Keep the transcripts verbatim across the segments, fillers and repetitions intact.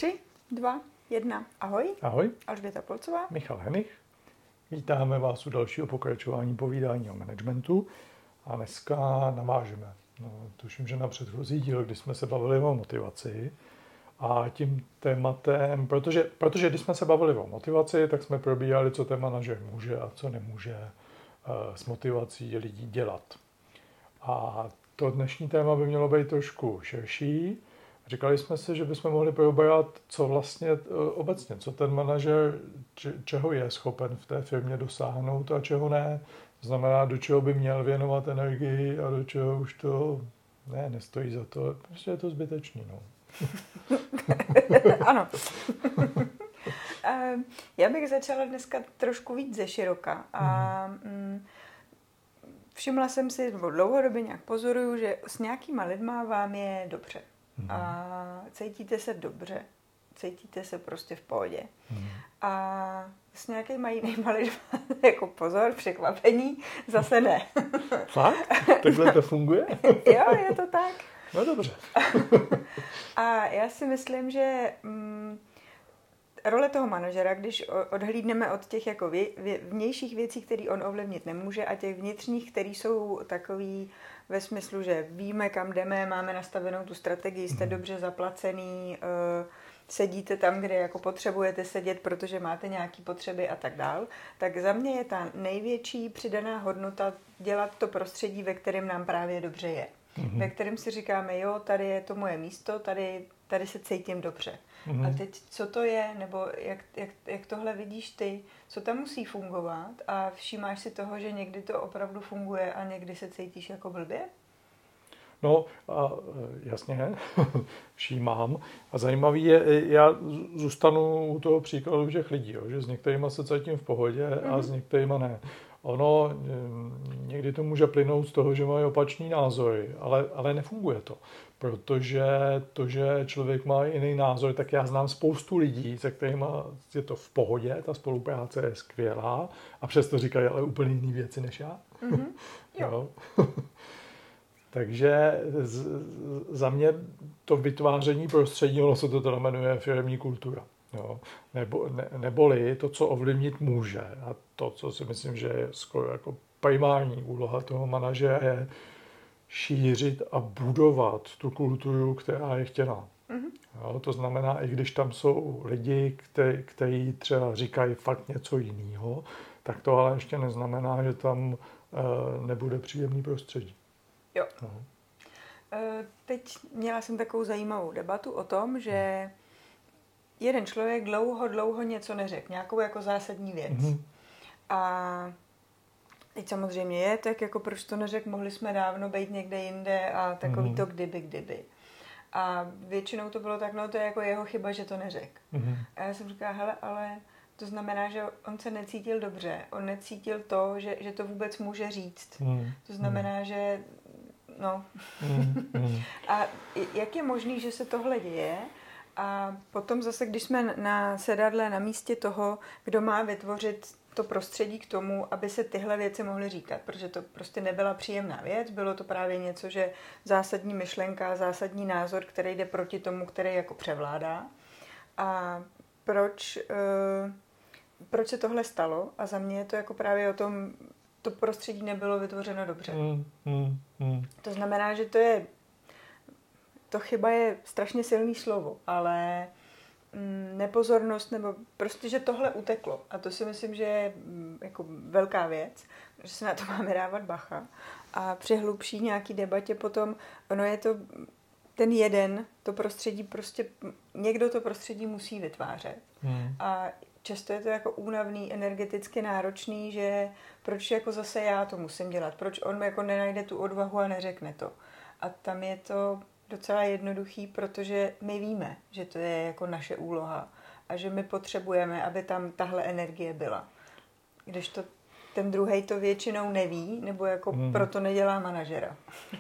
Tři, dva, jedna. Ahoj. Ahoj. Alžběta Polcová. Michal Henich. Vítáme vás u dalšího pokračování povídání o managementu. A dneska navážeme. No, tuším, že na předchozí díl, kdy jsme se bavili o motivaci. A tím tématem, protože, protože když jsme se bavili o motivaci, tak jsme probíhali, co ten manažer může a co nemůže s motivací lidí dělat. A to dnešní téma by mělo být trošku širší. Říkali jsme si, že bychom mohli probrat, co vlastně obecně, co ten manažer, čeho je schopen v té firmě dosáhnout a čeho ne. To znamená, do čeho by měl věnovat energii a do čeho už to ne, nestojí za to. Prostě je to zbytečný. No. Ano. Já bych začala dneska trošku víc ze široka. A mm, všimla jsem si, nebo dlouhodobě nějak pozoruju, že s nějakýma lidma vám je dobře. Hmm. A cítíte se dobře. Cítíte se prostě v pohodě. Hmm. A s nějakýma jinýma lidma, jako pozor, překvapení, zase ne. Fakt? Takhle to funguje? Jo, je to tak. No dobře. A já si myslím, že mm, role toho manažera, když odhlídneme od těch jako vě, vě, vnějších věcí, které on ovlivnit nemůže, a těch vnitřních, které jsou takový ve smyslu, že víme, kam jdeme, máme nastavenou tu strategii, jste dobře zaplacený, uh, sedíte tam, kde jako potřebujete sedět, protože máte nějaké potřeby a tak dál, tak za mě je ta největší přidaná hodnota dělat to prostředí, ve kterém nám právě dobře je. Mm-hmm. Ve kterém si říkáme, jo, tady je to moje místo, tady, tady se cítím dobře. Mm-hmm. A teď, co to je, nebo jak, jak, jak tohle vidíš ty, co tam musí fungovat a všímáš si toho, že někdy to opravdu funguje a někdy se cítíš jako blbě? No, a jasně, všímám. A zajímavý je, já zůstanu u toho příkladu těch lidí, jo, že s některýma se cítím v pohodě mm-hmm. a s některýma ne. Ono někdy to může plynout z toho, že mají opačný názory, ale, ale nefunguje to. Protože to, že člověk má jiný názor, tak já znám spoustu lidí, se kterými je to v pohodě, ta spolupráce je skvělá a přesto říkají ale úplně jiné věci než já. Mm-hmm. Jo. Jo. Takže z, za mě to vytváření prostředí, ono se to teda jmenuje firemní kultura. Jo. Nebo, ne, neboli to, co ovlivnit může. A to, co si myslím, že je skoro jako primární úloha toho manažera, je šířit a budovat tu kulturu, která je chtěná. Mm-hmm. Jo, to znamená, i když tam jsou lidi, kteří, kteří třeba říkají fakt něco jiného, tak to ale ještě neznamená, že tam uh, nebude příjemný prostředí. Jo. No. Teď měla jsem takovou zajímavou debatu o tom, že jeden člověk dlouho, dlouho něco neřekl, nějakou jako zásadní věc. Mm-hmm. A teď samozřejmě je, tak jako proč to neřekl, mohli jsme dávno být někde jinde a takový mm-hmm. to kdyby, kdyby. A většinou to bylo tak, no to je jako jeho chyba, že to neřekl. Mm-hmm. A já jsem říkala, hele, ale to znamená, že on se necítil dobře. On necítil to, že, že to vůbec může říct. Mm-hmm. To znamená, že no. Mm-hmm. A jak je možný, že se tohle děje? A potom zase, když jsme na sedadle na místě toho, kdo má vytvořit to prostředí k tomu, aby se tyhle věci mohly říkat, protože to prostě nebyla příjemná věc, bylo to právě něco, že zásadní myšlenka, zásadní názor, který jde proti tomu, který jako převládá. A proč, uh, proč se tohle stalo? A za mě je to jako právě o tom, to prostředí nebylo vytvořeno dobře. Mm, mm, mm. To znamená, že to je to chyba je strašně silný slovo, ale mm, nepozornost, nebo prostě, že tohle uteklo. A to si myslím, že je mm, jako velká věc, že se na to máme dávat bacha. A při hlubší nějaký debatě potom, ono je to ten jeden, to prostředí prostě, někdo to prostředí musí vytvářet. Mm. A často je to jako únavný, energeticky náročný, že proč jako zase já to musím dělat, proč on jako nenajde tu odvahu a neřekne to. A tam je to docela jednoduchý, protože my víme, že to je jako naše úloha a že my potřebujeme, aby tam tahle energie byla. Když to ten druhej to většinou neví, nebo jako hmm. proto nedělá manažera.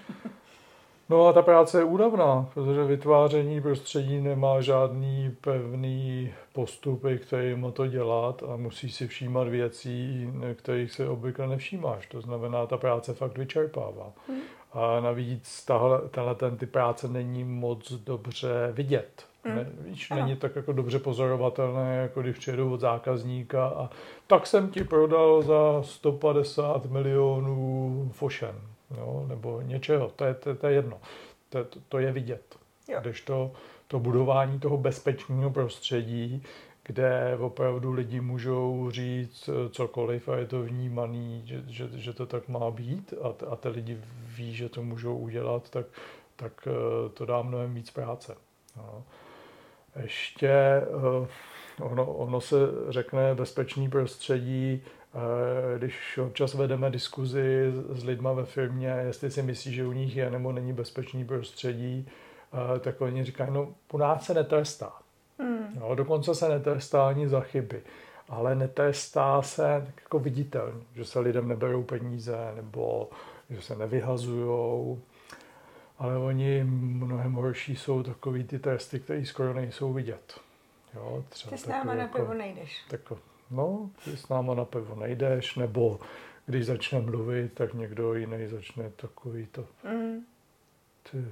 No a ta práce je únavná, protože vytváření prostředí nemá žádný pevný postupy, kterým to dělat a musí si všímat věcí, kterých se obvykle nevšímáš. To znamená, ta práce fakt vyčerpává. Hmm. A navíc tahle, tenhle ten typ práce není moc dobře vidět. Mm. Ne, víš, ano. Není tak jako dobře pozorovatelné, jako když přijedu od zákazníka a tak jsem ti prodal za sto padesát milionů fošen, jo, nebo něčeho, to je, to, to je jedno, to, to, to je vidět. Jo. Když to, to budování toho bezpečného prostředí, kde opravdu lidi můžou říct cokoliv a je to vnímaný, že, že, že to tak má být a, a ty lidi ví, že to můžou udělat, tak, tak to dá mnohem víc práce. No. Ještě ono, ono se řekne bezpečný prostředí, když občas vedeme diskuzi s lidma ve firmě, jestli si myslí, že u nich je nebo není bezpečný prostředí, tak oni říkají, no u nás se netrestá. Hmm. No, dokonce se netrestá ani za chyby, ale netrestá se tak jako viditelně, že se lidem neberou peníze nebo že se nevyhazujou. Ale oni mnohem horší jsou takový ty tresty, které skoro nejsou vidět. Jo, třeba ty s náma na pivo nejdeš. Tak, no, ty s náma na pivo nejdeš, nebo když začne mluvit, tak někdo jiný začne takový to... Mm. Ty,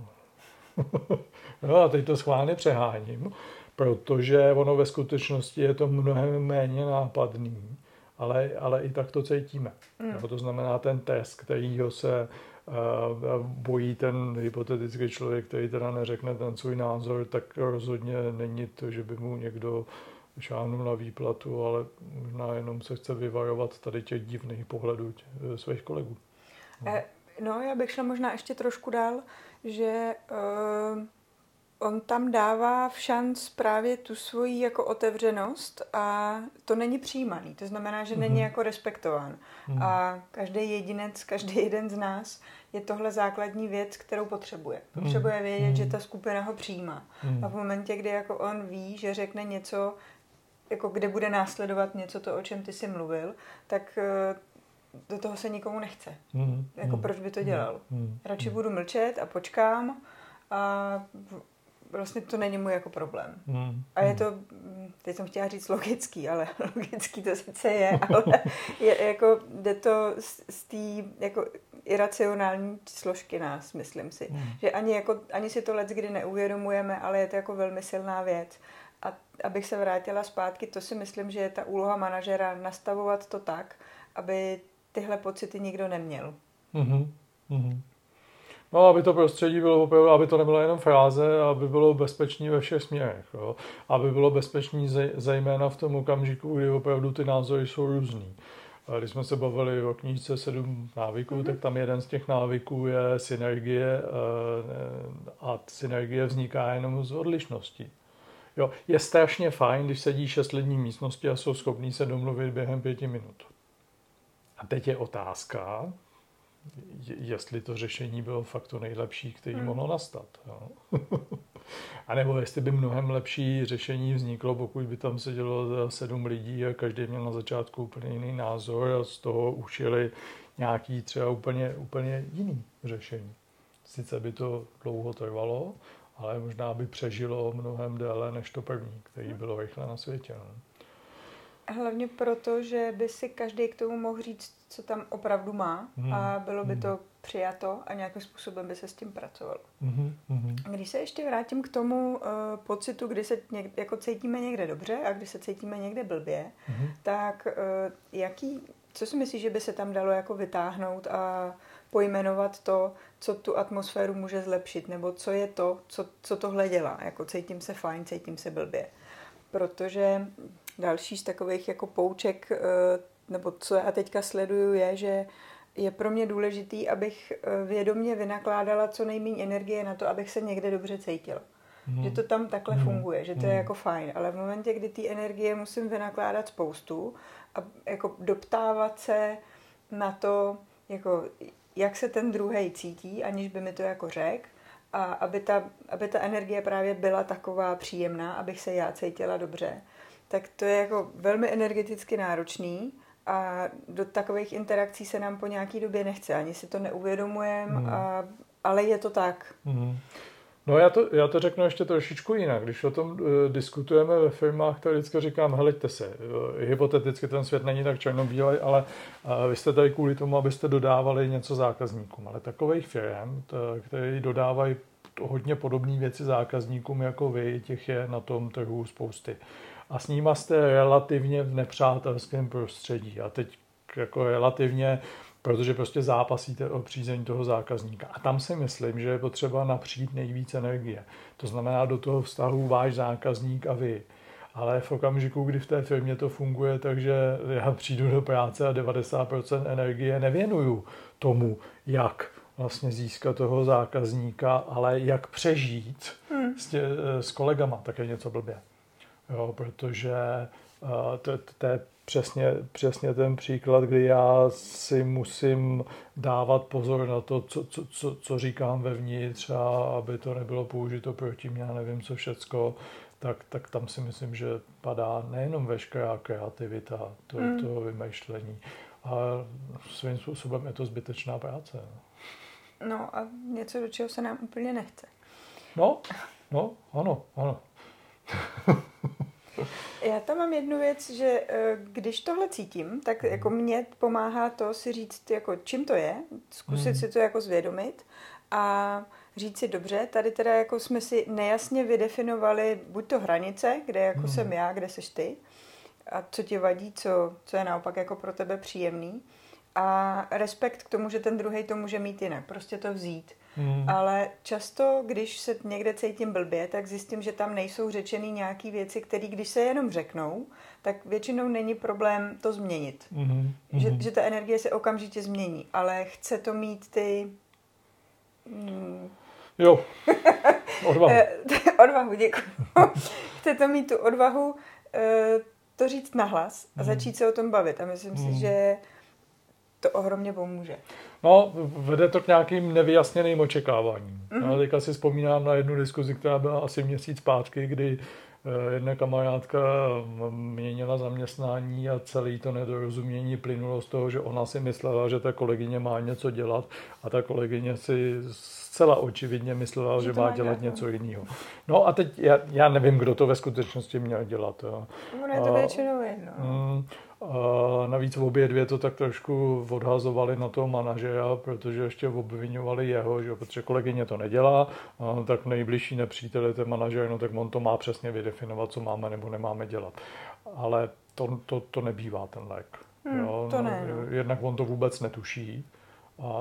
no a teď to schválně přeháním, protože ono ve skutečnosti je to mnohem méně nápadný, ale, ale i tak to cítíme. Mm. Jo, to znamená ten test, kterýho se bojí ten hypotetický člověk, který teda neřekne ten svůj názor, tak rozhodně není to, že by mu někdo šáhnul na výplatu, ale možná jenom se chce vyvarovat tady těch divných pohledů těch, svých kolegů. No. no, já bych šla možná ještě trošku dál, že uh, on tam dává v šanc právě tu svoji jako otevřenost a to není přijímaný. To znamená, že mm-hmm. není jako respektován. Mm. A každý jedinec, každý jeden z nás je tohle základní věc, kterou potřebuje. Potřebuje vědět, mm. že ta skupina ho přijímá. Mm. A v momentě, kdy jako on ví, že řekne něco, jako kde bude následovat něco to, o čem ty jsi mluvil, tak do toho se nikomu nechce. Mm. Jako proč by to dělal? Mm. Radši budu mlčet a počkám a vlastně to není můj jako problém. Mm. A je to, teď jsem chtěla říct logický, ale logický to sice je, ale je, jako, jde to z, z té jako iracionální složky nás, myslím si. Mm. Že ani, jako, ani si to leckdy neuvědomujeme, ale je to jako velmi silná věc. A abych se vrátila zpátky, to si myslím, že je ta úloha manažera nastavovat to tak, aby tyhle pocity nikdo neměl. Mm-hmm. Mm-hmm. No, aby to prostředí bylo opravdu, aby to nebylo jenom fráze, aby bylo bezpečný ve všech směrech. Jo. Aby bylo bezpečný zejména v tom okamžiku, kdy opravdu ty názory jsou různý. Když jsme se bavili o knížce Sedm návyků, mm-hmm. tak tam jeden z těch návyků je synergie a synergie vzniká jenom z odlišností. Jo, je strašně fajn, když sedí šest lidí v místnosti a jsou schopní se domluvit během pěti minut. A teď je otázka, jestli to řešení bylo fakt to nejlepší, který hmm. mohlo nastat. Jo. A nebo jestli by mnohem lepší řešení vzniklo, pokud by tam sedělo sedm lidí a každý měl na začátku úplně jiný názor a z toho ušili nějaký třeba úplně, úplně jiný řešení. Sice by to dlouho trvalo, ale možná by přežilo mnohem déle než to první, který bylo rychle na světě. No. Hlavně proto, že by si každý k tomu mohl říct, co tam opravdu má hmm. a bylo by to přijato a nějakým způsobem by se s tím pracovalo. Hmm. Hmm. Když se ještě vrátím k tomu uh, pocitu, kdy se něk, jako cítíme někde dobře a kdy se cítíme někde blbě, hmm. tak uh, jaký, co si myslíš, že by se tam dalo jako vytáhnout a pojmenovat to, co tu atmosféru může zlepšit, nebo co je to, co, co tohle dělá, jako cítím se fajn, cítím se blbě. Protože další z takových jako pouček, nebo co já teďka sleduju, je, že je pro mě důležitý, abych vědomě vynakládala co nejméně energie na to, abych se někde dobře cítila. Mm. Že to tam takhle mm. funguje, že to mm. je jako fajn. Ale v momentě, kdy té energie musím vynakládat spoustu a jako doptávat se na to, jako, jak se ten druhej cítí, aniž by mi to jako řekl, a aby ta, aby ta energie právě byla taková příjemná, abych se já cítila dobře, tak to je jako velmi energeticky náročný a do takových interakcí se nám po nějaký době nechce. Ani si to neuvědomujeme, mm. a, ale je to tak. Mm. No já to, já to řeknu ještě trošičku jinak. Když o tom uh, diskutujeme ve firmách, tak vždycky říkám, heleďte se, uh, hypoteticky ten svět není tak černobílej, ale uh, vy jste tady kvůli tomu, abyste dodávali něco zákazníkům. Ale takových firm, které dodávají hodně podobné věci zákazníkům jako vy, těch je na tom trhu spousty. A s nima jste relativně v nepřátelském prostředí. A teď jako relativně, protože prostě zápasíte o přízeň toho zákazníka. A tam si myslím, že je potřeba napřít nejvíc energie. To znamená do toho vztahu váš zákazník a vy. Ale v okamžiku, kdy v té firmě to funguje, takže já přijdu do práce a devadesát procent energie nevěnuju tomu, jak vlastně získat toho zákazníka, ale jak přežít hmm. s, tě, s kolegama, tak je něco blbě. Jo, protože uh, to, to je přesně, přesně ten příklad, kdy já si musím dávat pozor na to, co, co, co, co říkám vevnitř, a aby to nebylo použito proti mě, nevím co všecko, tak, tak tam si myslím, že padá nejenom veškerá kreativita to, mm. toho vymýšlení, ale svým způsobem je to zbytečná práce. No a něco, do čeho se nám úplně nechce. No, no, ano, ano. Já tam mám jednu věc, že když tohle cítím, tak jako mě pomáhá to si říct, jako čím to je, zkusit mm. si to jako zvědomit a říct si dobře, tady teda jako jsme si nejasně vydefinovali buď to hranice, kde jako mm. jsem já, kde seš ty a co ti vadí, co, co je naopak jako pro tebe příjemný a respekt k tomu, že ten druhej to může mít jinak, prostě to vzít. Hmm. Ale často, když se někde cítím blbě, tak zjistím, že tam nejsou řečený nějaký věci, které když se jenom řeknou, tak většinou není problém to změnit. Hmm. Že, že ta energie se okamžitě změní, ale chce to mít ty... Hmm. Jo, odvahu. odvahu, děkuji. Chce to mít tu odvahu to říct nahlas a začít se o tom bavit. A myslím hmm. si, že to ohromně pomůže. No, vede to k nějakým nevyjasněným očekáváním. Mm-hmm. Já teďka si vzpomínám na jednu diskuzi, která byla asi měsíc zpátky, kdy jedna kamarádka měnila zaměstnání a celé to nedorozumění plynulo z toho, že ona si myslela, že ta kolegyně má něco dělat a ta kolegyně si zcela očividně myslela, že, že má dělat něco jiného. No a teď já, já nevím, kdo to ve skutečnosti měl dělat. Jo. No je to většinou jedno. Mm, A navíc obě dvě to tak trošku odhazovali na toho manažera, protože ještě obviňovali jeho, že protože kolegyně to nedělá, tak nejbližší nepřítel je ten manažer, no tak on to má přesně vydefinovat, co máme nebo nemáme dělat. Ale to, to, to nebývá ten lék. Hmm, jo? To ne, no. Jednak on to vůbec netuší a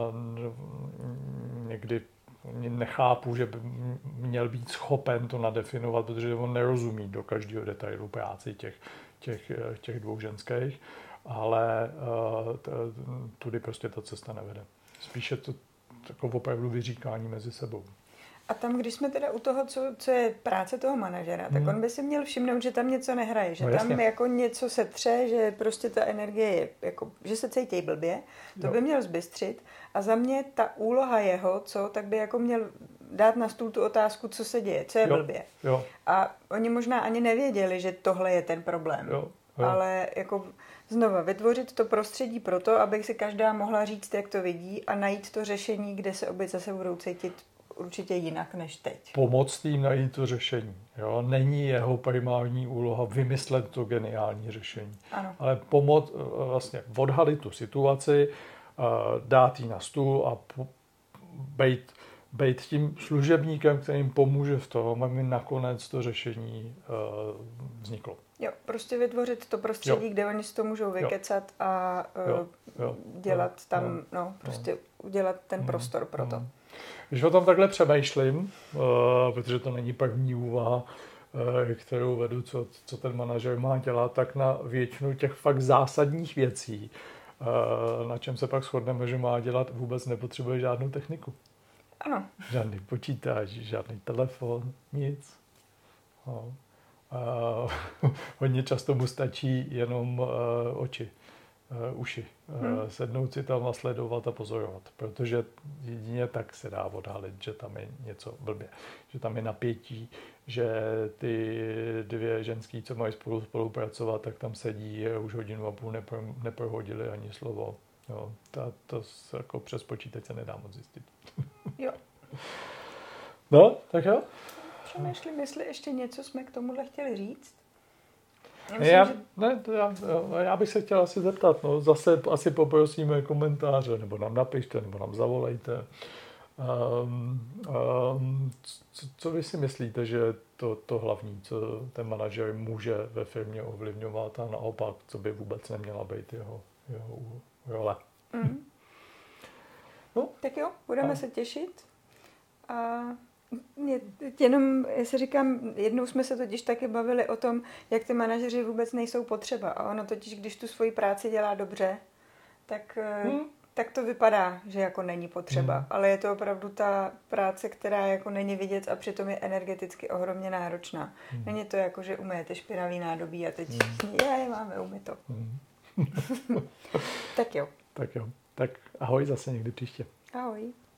někdy nechápu, že by měl být schopen to nadefinovat, protože on nerozumí do každého detailu práci těch Těch, těch dvou ženských, ale uh, tudy prostě ta cesta nevede. Spíše to takové opravdu vyříkání mezi sebou. A tam, když jsme teda u toho, co, co je práce toho manažera, tak hmm. on by si měl všimnout, že tam něco nehraje, že no, tam jako něco se tře, že prostě ta energie je, jako, že se cítí blbě, to jo. by měl zbystřit a za mě ta úloha jeho, co, tak by jako měl dát na stůl tu otázku, co se děje, co je jo. blbě. Jo. A oni možná ani nevěděli, že tohle je ten problém. Jo. Jo. Ale jako znova vytvořit to prostředí pro to, aby si každá mohla říct, jak to vidí a najít to řešení, kde se obě zase budou cítit určitě jinak než teď. Pomoct jim najít to řešení. Jo? Není jeho primární úloha vymyslet to geniální řešení. Ano. Ale pomoct, vlastně odhalit tu situaci, dát ji na stůl a být, být tím služebníkem, který jim pomůže v tom, aby nakonec to řešení vzniklo. Jo, prostě vytvořit to prostředí, jo. kde oni si to můžou vykecat jo. a jo. Jo. dělat jo. tam, jo. no, prostě jo. udělat ten mm. prostor pro to. Mm. Když o tom takhle přemýšlím, uh, protože to není první úvaha, uh, kterou vedu, co, co ten manažer má dělat, tak na většinu těch fakt zásadních věcí, uh, na čem se pak shodneme, že má dělat, vůbec nepotřebuje žádnou techniku. Ano. Žádný počítač, žádný telefon, nic. No. Uh, hodně často mu stačí jenom uh, oči, uh, uši. Uh, hmm. Sednout si tam a sledovat a pozorovat, protože jedině tak se dá odhalit, že tam je něco blbě, že tam je napětí, že ty dvě ženský, co mají spolu spolupracovat, tak tam sedí už hodinu a půl nepro, neprohodili ani slovo. Jo, ta, to se jako přes počítač se nedá moc zjistit. Jo. No, tak jo. Přemýšlím, jestli ještě něco jsme k tomuhle chtěli říct. Já, myslím, já, že... ne, to já, já bych se chtěl asi zeptat. No, zase asi poprosíme komentáře, nebo nám napište, nebo nám zavolejte. Um, um, co, co vy si myslíte, že je to, to hlavní, co ten manažer může ve firmě ovlivňovat a naopak, co by vůbec neměla být jeho, jeho role? Mm. No, tak jo, budeme a... se těšit. A jenom, já si říkám, jednou jsme se totiž taky bavili o tom, jak ty manažeři vůbec nejsou potřeba. A ono totiž, když tu svoji práci dělá dobře, tak, hmm. tak to vypadá, že jako není potřeba. Hmm. Ale je to opravdu ta práce, která jako není vidět a přitom je energeticky ohromně náročná. Hmm. Není to jako, že umyjete špinavý nádobí a teď hmm. je, máme umyto. Hmm. Tak jo. Tak jo. Tak ahoj zase někdy příště. Ahoj.